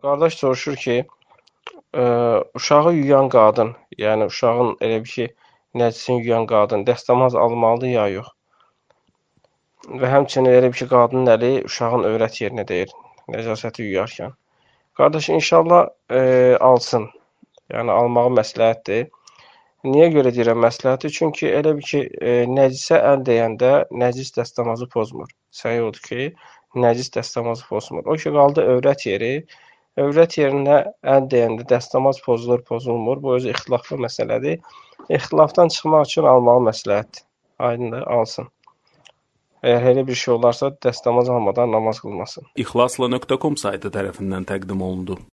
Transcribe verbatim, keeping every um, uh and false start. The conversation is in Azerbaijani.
Qardaş soruşur ki, ə, uşağı yuyan qadın, yəni uşağın elə bir ki, nəcisini yuyan qadın dəstəmaz almalıdır ya yox? Və həmçinin elə bir ki, qadının əli uşağın övrət yerinə deyir, nəcasəti yuyarkən. Qardaş inşallah ə, alsın. Yəni almağı məsləhətdir. Niyə görə deyirəm məsləhətdir? Çünki elə bir ki, ə, nəcisə əl dəyəndə nəcis dəstəmazı pozmur. Səhi odur ki, nəcis dəstəmazı pozmur. O ki, qaldı övrət yeri. Övrət yerinə əl dəyəndə dəstəmaz pozulur, pozulmur. Bu özü ixtilaflı məsələdir. İxtilafdan çıxmaq üçün almağı məsləhətdir. Aydındır, alsın. Əgər elə bir şey olarsa, dəstəmaz almadan namaz qılmasın. İxlasla nöqtə com saytı tərəfindən təqdim olundu.